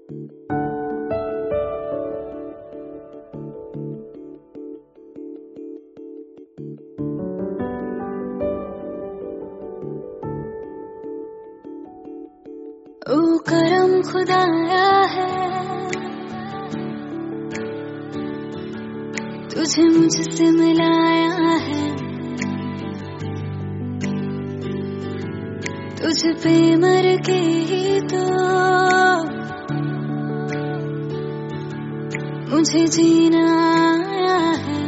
ओ करम खुदाया है तुझे मुझसे मिलाया है, तुझ पे मर के ही तो मुझे जीना आया है।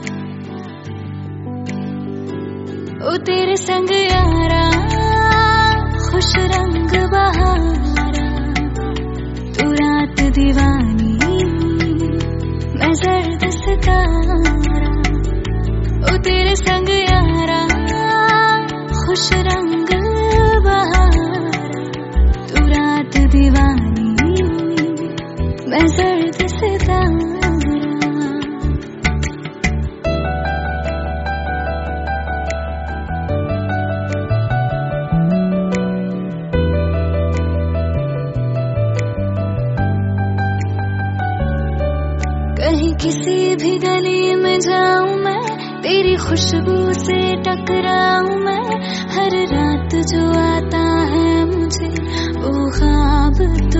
ओ तेरे संग यारा खुश रंग बहारा, तू रात दीवानी मैं जर्द सितारा। ओ तेरे संग यारा खुश रंग बहारा, तू रात दीवानी मैं जर्द सितारा। कहीं किसी भी गली में जाऊं मैं, तेरी खुशबू से टकराऊं मैं। हर रात जो आता है मुझे वो ख्वाब तू,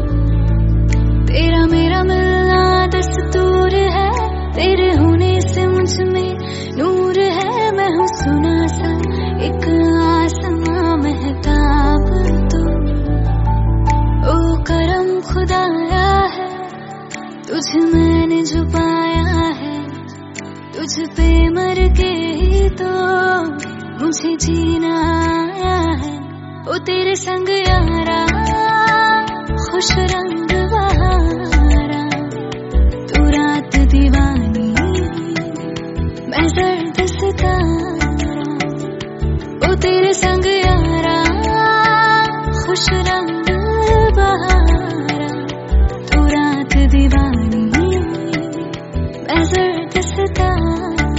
तेरा मेरा मिलना दस्तूर है। तेरे होने से मुझ में नूर है, मैं हूँ सुना सा एक आसमां महताब तू। ओ करम खुदाया है तुझे मैंने जो पाया है, तुझ पे मर के ही तो मुझे जीना आया है। ओ तेरे संग यारा खुश रंग बहारा, तू रात दीवानी मैं जर्द सितारा। ओ तेरे संग यारा खुश रंग बहारा, तू रात दीवानी मैं जर्द सितारा।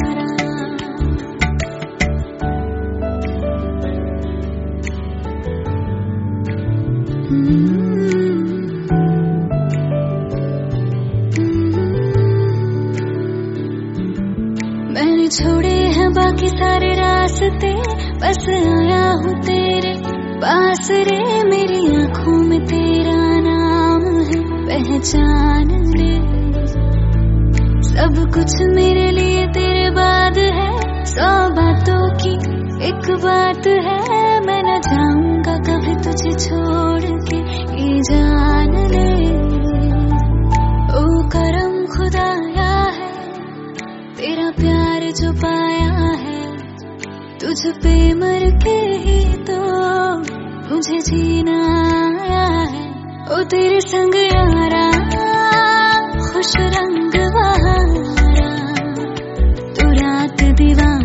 मैंने छोड़े हैं बाकी सारे रास्ते, बस आया हूँ तेरे पास रे। मेरी आँखों में तेरा नाम है, पहचान ले। सब कुछ मेरे लिए तेरे बाद है, 100 बातों की एक बात है। मैं न जाऊंगा कभी तुझे छोड़ के, ये जान ले। ओ करम खुदाया है तेरा प्यार जो पाया है, तुझ पे मर के ही तो मुझे जीना आया है। ओ तेरे संग यारा खुश रंग बहारा, तू रात दीवानी